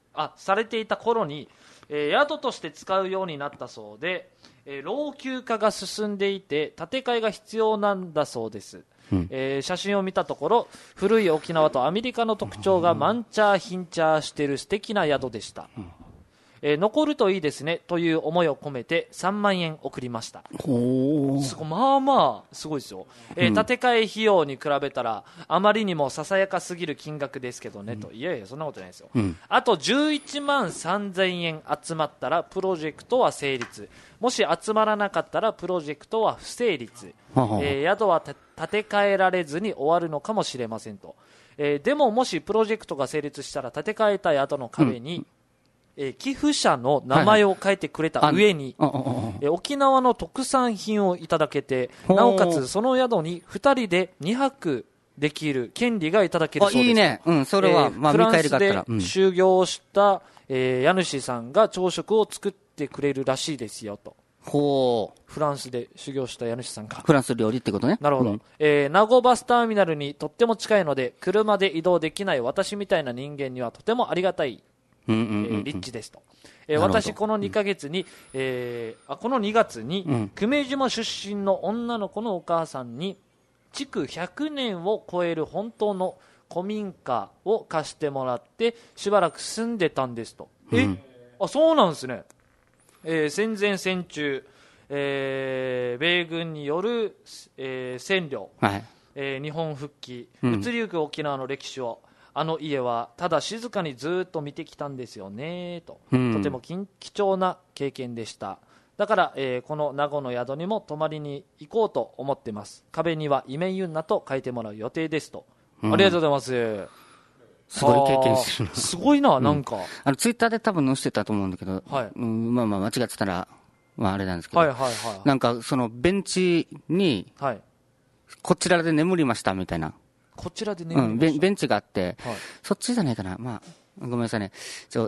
宿として使うようになったそうで、老朽化が進んでいて建て替えが必要なんだそうです。写真を見たところ古い沖縄とアメリカの特徴がマンチャーヒンチャーしている素敵な宿でした。残るといいですねという思いを込めて3万円送りました。まあまあすごいですよ。建て替え費用に比べたらあまりにもささやかすぎる金額ですけどねと。いやいやそんなことないですよ。あと11万3000円集まったらプロジェクトは成立、もし集まらなかったらプロジェクトは不成立、宿は建て替えられずに終わるのかもしれませんと。でももしプロジェクトが成立したら建て替えた宿の壁に、寄付者の名前を書いてくれた上に、沖縄の特産品をいただけて、なおかつその宿に2人で2泊できる権利がいただけるそうです。 いいね。それは、まあ、 フランスで修行した、家主さんが朝食を作ってくれるらしいですよと。フランスで修行した家主さんが。 フランス料理ってことね。 なるほど。名護バスターミナルにとっても近いので、車で移動できない私みたいな人間にはとてもありがたい。立地ですと。私この2ヶ月に、この2月に、久米島出身の女の子のお母さんに築100年を超える本当の古民家を貸してもらってしばらく住んでたんですと。そうなんですね。戦前戦中、米軍による、占領、日本復帰、移りゆく沖縄の歴史をあの家はただ静かにずっと見てきたんですよねと。とても貴重な経験でした。だから、この名護の宿にも泊まりに行こうと思ってます。壁にはイメユンナと書いてもらう予定ですと。ありがとうございます。 すごい経験してる。 すごいな、なんか。 ツイッターで多分載せてたと思うんだけど、まあまあ間違ってたら、まああれなんですけど、なんかそのベンチに、こちらで眠りましたみたいな。 こちらで眠りました。 ベンチがあって、そっちじゃないかな。まあ、ごめんなさいね。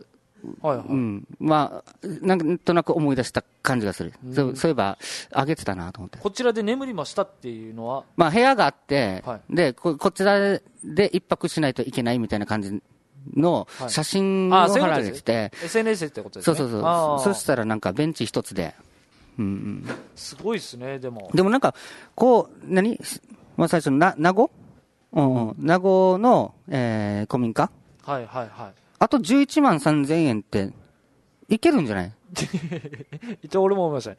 まあ、なんとなく思い出した感じがする。そういえば、あげてたなと思って。 こちらで眠りましたっていうのはまあ、部屋があって、で、こちらで一泊しないといけないみたいな感じの写真を貼られてて。 SNS ってことですね。 そう。そしたらなんかベンチ一つで。 すごいですね、でも。 でもなんか、まあ、最初の名護名護の、古民家あと11万3000円って、いけるんじゃない一応俺も思いましたね。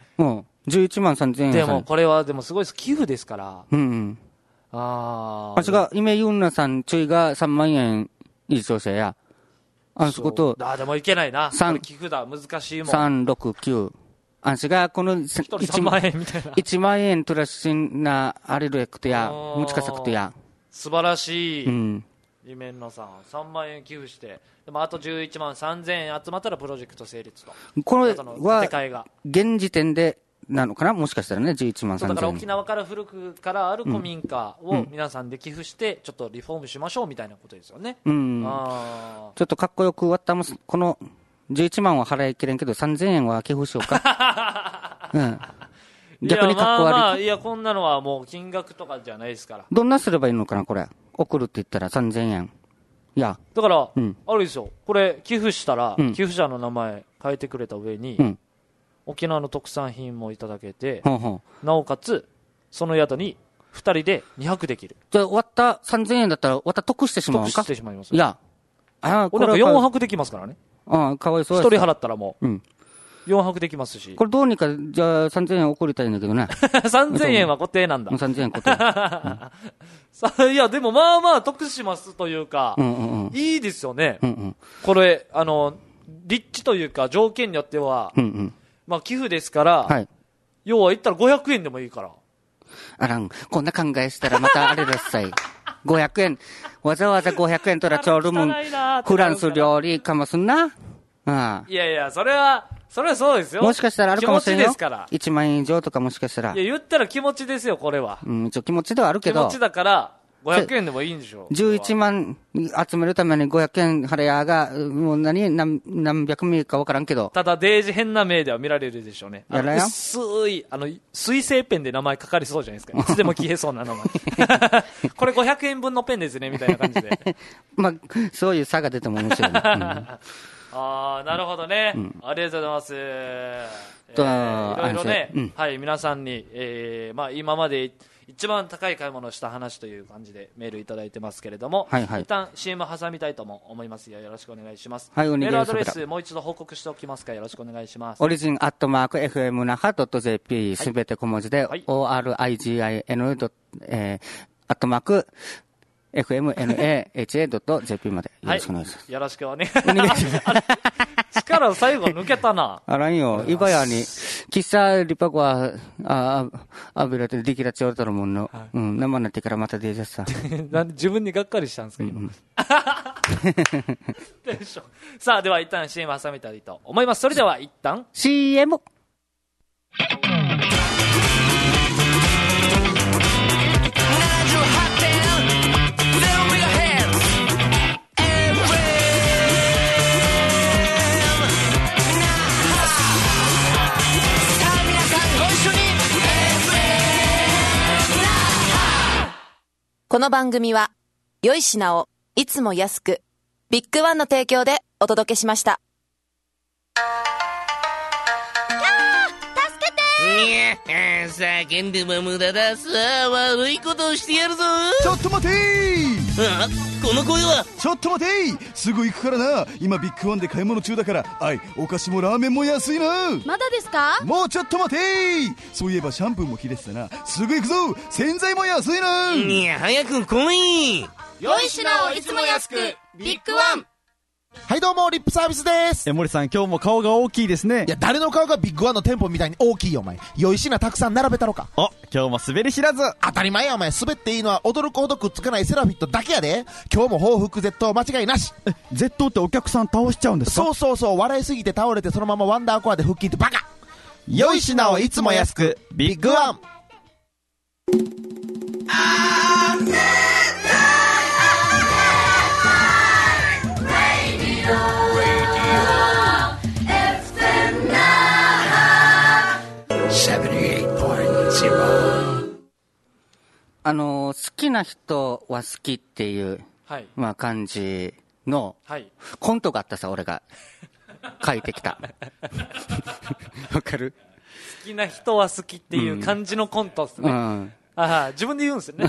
11万3000円。 でもこれは、でもすごいです。寄付ですから。 私が、イメユンナさんちょいが3万円以上者や。そこと。 でもいけないな。寄付だ、難しいもん。 3、6、9。私がこの 1万円みたいな。 1万円トラシンな、あれるやくとや、むちかさくとや。 素晴らしい。イメンナさん3万円寄付して、でもあと11万3000円集まったらプロジェクト成立と。 これは現時点でなのかな、もしかしたらね、11万3000円。 だから沖縄から古くからある古民家を皆さんで寄付してちょっとリフォームしましょうみたいなことですよね。 ちょっとかっこよく終わったもこの11万は払いきれんけど3000円は寄付しようか。逆にかっこ悪い。 いや、こんなのはもう金額とかじゃないですから。 どんなすればいいのかな、これ。送るって言ったら3000円。いや。 だから、あれですよ。これ、寄付したら、寄付者の名前書いてくれた上に、沖縄の特産品もいただけて、なおかつ、その宿に2人で2泊できる。 じゃあ、終わった3000円だったら、終わった得してしまうんか。 得してしまいます。 いや。 これなんか4泊できますからね。 かわいそう 1人払ったらもう。4泊できますし。 これどうにか、じゃあ3000円送りたいんだけどね。 3000円は固定なんだ。 3000円固定。 いや、でもまあまあ得しますというか、いいですよね。これ、立地というか条件によっては、まあ寄付ですから、要は言ったら500円でもいいから。 あらん、こんな考えしたらまたあれですさい。500円、わざわざ500円とらちょうるもん、フランス料理かもすんな。 いやいや、それはそれはそうですよ。 もしかしたらあるかもしれないよ。 気持ちですから。 1万円以上とかもしかしたら。 いや、言ったら気持ちですよ、これは。 一応気持ちではあるけど。 気持ちだから、500円でもいいんでしょ。 11万集めるために500円払やが、もう何百名か分からんけど。 ただ、デージ変な名では見られるでしょうね。薄い、水性ペンで名前書かれそうじゃないですか。いつでも消えそうな名前。これ500円分のペンですね、みたいな感じで。 まあ、そういう差が出ても面白いね。 ああ、なるほどね。ありがとうございます。いろいろね、はい、皆さんに、まあ、今まで一番高い買い物をした話という感じでメールいただいてますけれども、一旦 CM 挟みたいとも思いますよ。よろしくお願いします。 はい、 メールアドレスもう一度報告しておきますか。よろしくお願いします。 オリジン@fmnaha.jp すべて小文字で、origin@fmnaha.jp までよろしくお願いします。 よろしくお願いします。力最後抜けたな。 あらんよ。イバヤに、喫茶リパコは、アビラでできらちおるとるもんの。生になってからまた出ちゃった。 なんで自分にがっかりしたんですか、今。さあ、では一旦 CM 挟みたいと思います。それでは一旦 CM。 この番組は良い品をいつも安くビッグワンの提供でお届けしました。 助けて叫んでも無駄だ。さあ悪いことをしてやるぞ。 ちょっと待てー。この声は。 ちょっと待てー。すぐ行くからな。今ビッグワンで買い物中だから。お菓子もラーメンも安いな。 まだですか。 もうちょっと待てー。そういえばシャンプーも切れてたな。すぐ行くぞ。洗剤も安いな。 いや早く来い。 良い品をいつも安くビッグワン。 はいどうも、リップサービスです。 森さん、今日も顔が大きいですね。 いや、誰の顔がビッグワンの店舗みたいに大きいよ、お前。良い品たくさん並べたろか。 今日も滑り知らず。 当たり前や、お前。滑っていいのは驚くほどくっつかないセラフィットだけやで。今日も報復絶倒間違いなし。 絶倒ってお客さん倒しちゃうんですか。 そう、笑いすぎて倒れてそのままワンダーコアで腹筋ってバカ。 良い品をいつも安く、ビッグワン。 好きな人は好きっていう、まあ感じの、コントがあったさ、俺が書いてきた。わかる？ 好きな人は好きっていう感じのコントですね。自分で言うんですよね。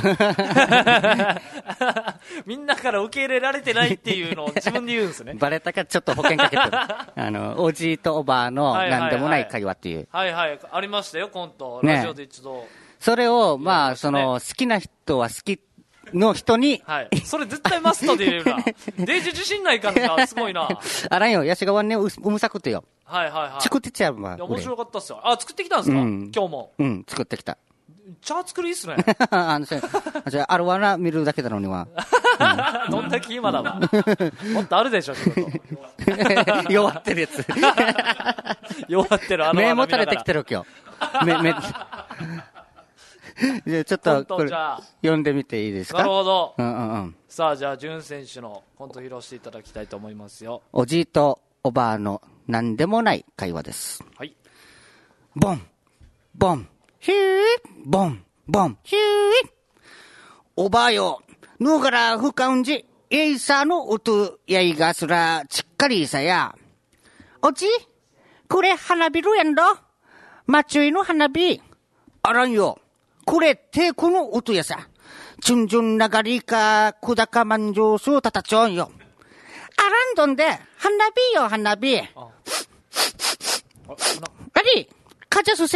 みんなから受け入れられてないっていうのを自分で言うんですね。 バレたからちょっと保険かけてる。おじいとおばあのなんでもない会話っていう。 ありましたよ、コント。ラジオで一度。 それを、まあ、好きな人は好きの人に。 それ絶対マストで言うな。デイジ自信ない感じがすごいな。 あらんよ、ヤシガワね、うむさくてよ。作ってちゃうわ。 面白かったっすよ。作ってきたんですか？今日も。 作ってきた。 茶作りいいっすね。 あるわな、見るだけだのには。 どんだけ今だわ。もっとあるでしょ、仕事。 弱ってるやつ。 弱ってる、 目も垂れてきてる、今日。じゃあちょっと、これ、読んでみていいですか？ なるほど。さあ、じゃあ、潤選手のコント披露していただきたいと思いますよ。 おじいとおばあのなんでもない会話です。ボン、ボン、ヒュー、ボン、ボン、ヒュー。おばあよ、ぬがらふかんじ、えいさのうとやいがすらちっかりさや。おじ、これ花火るやんだ。まちゅいの花火。あらんよ。これ、てこの音やさ。チュンジュンながりか、くだかまんじょうすうたたちょんよ。あらんどんで、花火よ、花火。あり、かちゃすせ。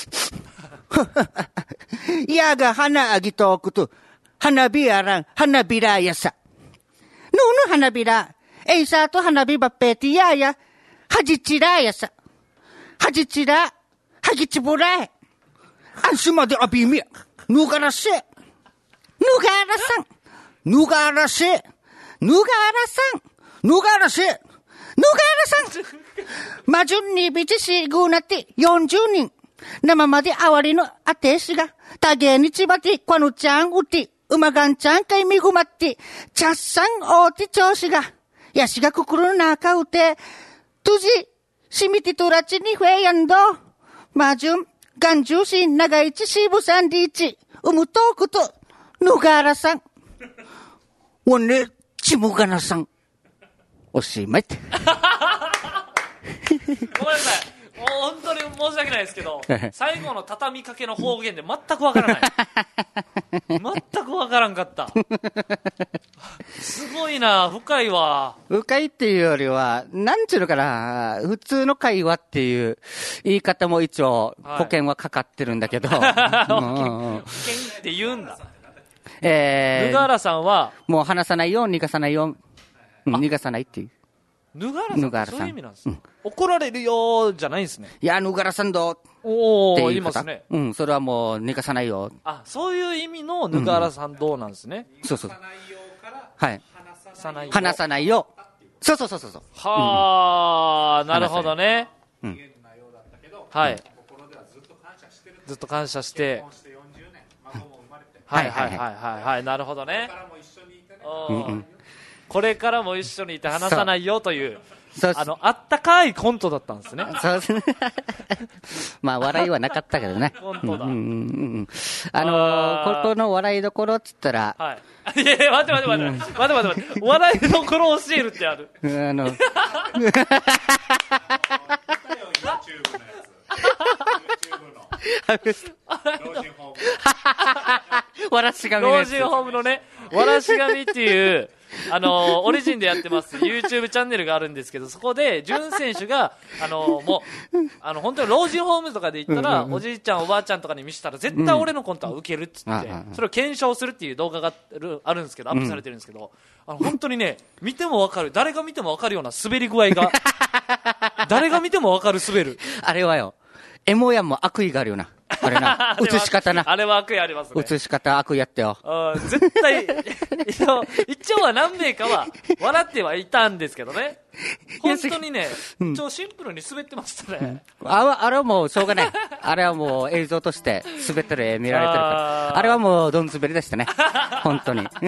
やが花あぎとおくと、花火あらん、花びらやさ。ぬぬ花びら、えいさと花火ばっぺてやや、はじちらやさ。はじちら、はぎちぼらえ。あんしまであびみ、ぬがらせ、ぬがらさん、ぬがらせ、ぬがらさん、ぬがらせ、 原さんマジュンにビチシーグーナティ40人生まであわりのあてしがたげにちばてこのちゃんうてうまがんちゃんかいみぐまってちゃっさんおてちょうしがやしがくくるの中うてとじしみてとらちにふえやんどマジュンがんじゅうし長いちしぶさんりいちむとくとぬがらさんおねちむがなさんおしまいってごめんなさい、もう本当に申し訳ないですけど最後の畳みかけの方言で全くわからない全くわからんかったすごいな、深いわ。 深いっていうよりはなんちゅうのかな、普通の会話っていう言い方も一応保険はかかってるんだけど、保険って言うんだ。 ぬがらさんはもう話さないよ、逃がさないよ、逃がさないっていう。 ぬがらさん、そういう意味なんです、怒られるよじゃないんですね。 いや、ぬがらさんどうおー、言いますね。 それはもう逃がさないよ。 あ、そういう意味のぬがらさんどうなんですね。 そうそう。はい。 話さないよ。 そう。 はあ、なるほどね。はい。ずっと感謝して。はい、なるほどね。これからも一緒にいて話さないよという、あったかいコントだったんですね。 そうまあ笑いはなかったけどね。 コントだ。 ここの笑いどころっつったら、 はい。いや待って笑いどころを教えるってある。 わらし紙老人ホームのね、わらし紙っていうオリジンでやってます YouTube チャンネルがあるんですけど、そこで潤選手がもう本当に老人ホームとかで言ったら、おじいちゃんおばあちゃんとかに見せたら絶対俺のコントはウケるっつって、それを検証するっていう動画があるんですけど、アップされてるんですけど、本当にね、見ても分かる、誰が見ても分かるような滑り具合が誰が見ても分かる滑る。 あれはよ、エモヤンも悪意があるよな。あれな、映し方な。 あれは悪意ありますね。 映し方悪意やってよ。 絶対一応は何名かは笑ってはいたんですけどね。本当にね、一応シンプルに滑ってましたね。 あれはもうしょうがない。あれはもう映像として滑ってる絵見られてるから。あれはもうどん滑りでしたね。本当に。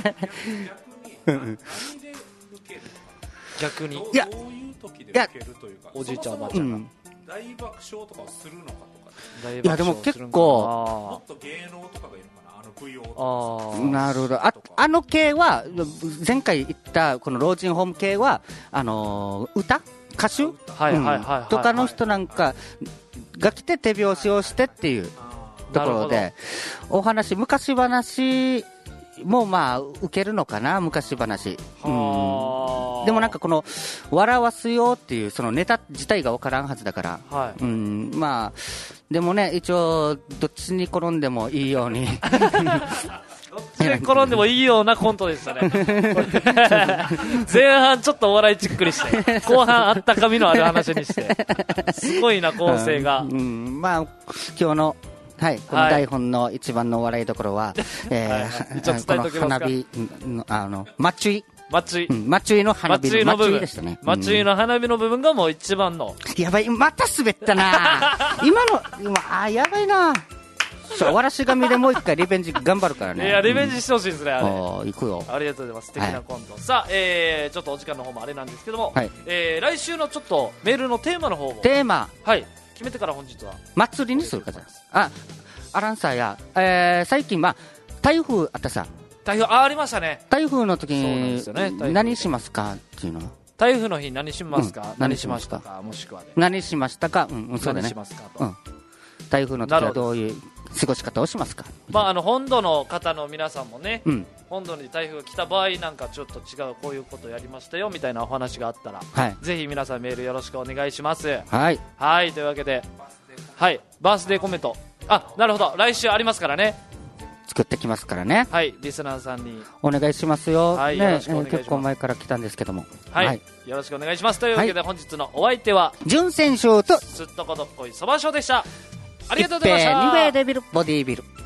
逆に。 いや、 おじいちゃんおばあちゃんが大爆笑とかをするのかとか。 いやでも結構もっと芸能とかがいるのかな、VO なるほど。あの系は前回言ったこの老人ホーム系は歌手とかの人なんかが来て手拍子をしてっていうところで、お話昔話もまあ受けるのかな、昔話。でもなんかこの笑わすよっていうそのネタ自体が分からんはずだから、まあでもね、一応どっちに転んでもいいようにどっちに転んでもいいようなコントでしたね前半ちょっとお笑いチックにして後半あったかみのある話にしてすごいな構成が。 まあ今日のはい、この台本の一番の笑いどころは、この花火のマッチュイマッチュイの花火の部分でしたね。 マッチュイの花火の部分がもう一番の。 やばい、また滑ったなやばいな。わらし紙でもう一回リベンジ頑張るからね。 いやリベンジしてほしいですね。あれ行くよ。 ありがとうございます。素敵なコント。さあ、ちょっとお時間の方もあれなんですけども、来週のちょっとメールのテーマの方をテーマ決めてから本日は祭りにするかじゃアランサーや、最近台風あったさ。 台風ありましたね。 台風の時に何しますかっていうの。 台風の日何しますか、何しましたか、もしくは何しましたか、そうだね。 何しますかと。 台風の時はどういう過ごし方をしますか。 本土の方の皆さんもね、本土に台風が来た場合なんかちょっと違うこういうことやりましたよみたいなお話があったら、ぜひ皆さんメールよろしくお願いします。はい、というわけで、バースデーコメント、なるほど、来週ありますからね。 作ってきますからね。 リスナーさんにお願いしますよ。 よろしくお願いします。 結構前から来たんですけども、 よろしくお願いします。というわけで、本日のお相手は潤選手とすっとこどっこいそばしょでした。ありがとうございました。 ニベデビルボディービル。